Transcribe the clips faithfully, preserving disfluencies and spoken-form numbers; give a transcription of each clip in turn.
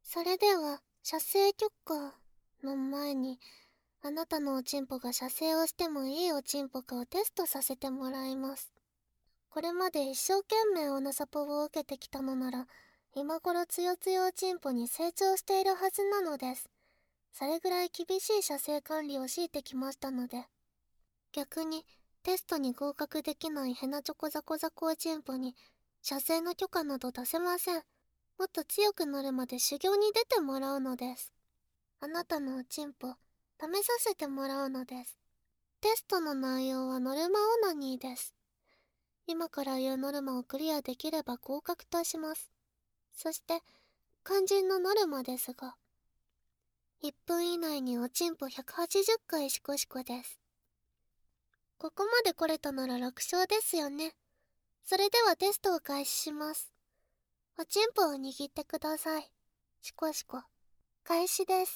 それでは、射精許可の前に、あなたのおちんぽが射精をしてもいいおちんぽかをテストさせてもらいます。これまで一生懸命オナサポを受けてきたのなら、今頃つよつよおちんぽに成長しているはずなのです。それぐらい厳しい射精管理を強いてきましたので。逆に、テストに合格できないヘナチョコザコザコおちんぽに、射精の許可など出せません。もっと強くなるまで修行に出てもらうのです。あなたのおちんぽ、試させてもらうのです。テストの内容はノルマオナニーです。今から言うノルマをクリアできれば合格とします。そして、肝心のノルマですが、いっぷん以内におちんぽひゃくはちじゅっかいシコシコです。ここまで来れたなら楽勝ですよね。それではテストを開始します。おちんぽを握ってください。シコシコ。開始です。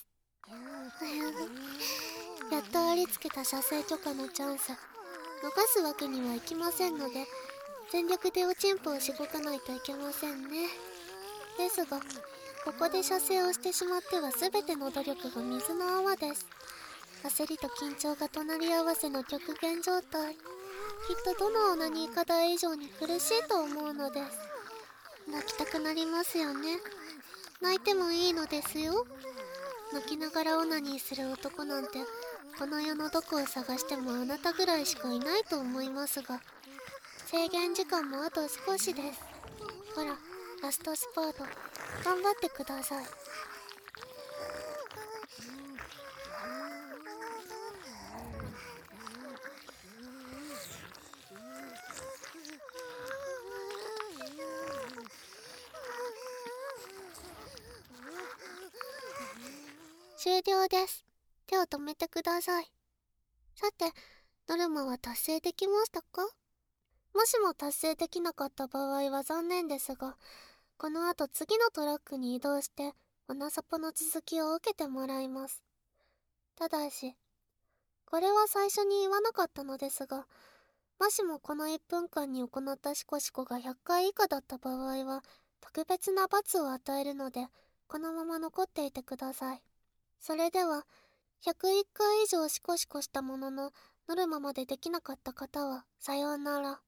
やっとありつけた射精許可のチャンス。逃すわけにはいきませんので、全力でおちんぽをしごかないといけませんね。ですが、ここで射精をしてしまっては全ての努力が水の泡です。焦りと緊張が隣り合わせの極限状態。きっとどのオナニー課題以上に苦しいと思うのです。泣きたくなりますよね。泣いてもいいのですよ。泣きながらオナニーする男なんて、この世のどこを探してもあなたぐらいしかいないと思いますが、制限時間もあと少しです。ほら、ラストスパート、頑張ってください。終了です。手を止めてください。さて、ノルマは達成できましたか？もしも達成できなかった場合は残念ですが、この後次のトラックに移動して、オナサポの続きを受けてもらいます。ただし、これは最初に言わなかったのですが、もしもこのいっぷんかんに行ったシコシコがひゃっかい以下だった場合は、特別な罰を与えるので、このまま残っていてください。それでは、ひゃくいっかい以上シコシコしたものの、ノルマまでできなかった方は、さようなら。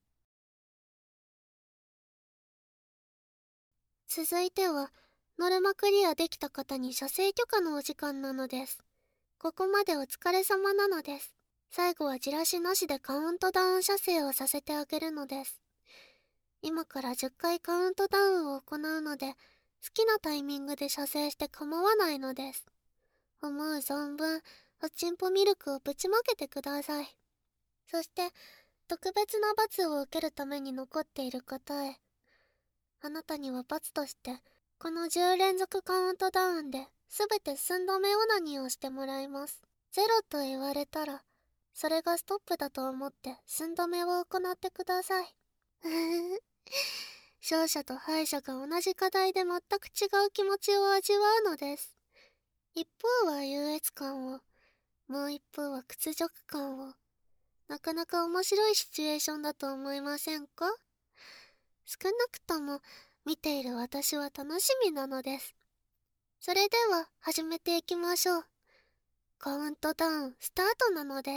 続いては、ノルマクリアできた方に射精許可のお時間なのです。ここまでお疲れ様なのです。最後はじらしなしでカウントダウン射精をさせてあげるのです。今からじゅっかいカウントダウンを行うので、好きなタイミングで射精して構わないのです。思う存分、おちんぽミルクをぶちまけてください。そして、特別な罰を受けるために残っている方へ。あなたには罰として、このじゅう連続カウントダウンで、すべて寸止めオナニーをしてもらいます。ゼロと言われたら、それがストップだと思って寸止めを行ってください。勝者と敗者が同じ課題で全く違う気持ちを味わうのです。一方は優越感を、もう一方は屈辱感を。なかなか面白いシチュエーションだと思いませんか？少なくとも見ている私は楽しみなのです。それでは始めていきましょう。カウントダウンスタートなのです。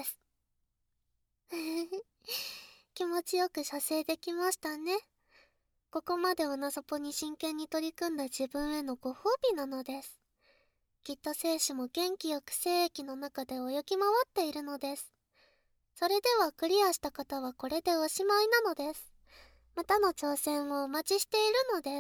気持ちよく射精できましたね。ここまでオナサポに真剣に取り組んだ自分へのご褒美なのです。きっと精子も元気よく精液の中で泳ぎ回っているのです。それではクリアした方はこれでおしまいなのです。またの挑戦をお待ちしているのです。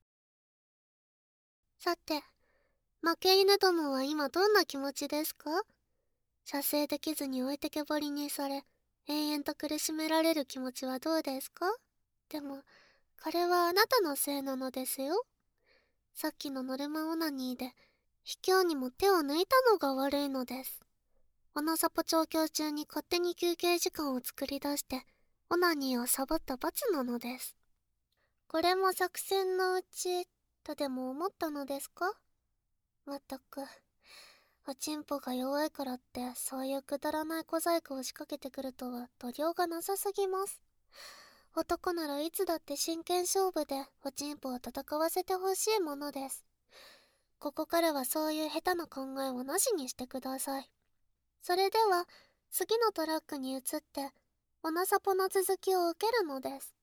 さて、負け犬どもは今どんな気持ちですか？射精できずに置いてけぼりにされ、永遠と苦しめられる気持ちはどうですか？でも、これはあなたのせいなのですよ。さっきのノルマオナニーで、卑怯にも手を抜いたのが悪いのです。オナサポ調教中に勝手に休憩時間を作り出して、オナニーをサボった罰なのです。これも作戦のうち、とでも思ったのですか？まったく、おちんぽが弱いからって、そういうくだらない小細工を仕掛けてくるとは度量がなさすぎます。男ならいつだって真剣勝負でおちんぽを戦わせてほしいものです。 ここからはそういう下手な考えはなしにしてください。それでは次のトラックに移っておなさぽの続きを受けるのです。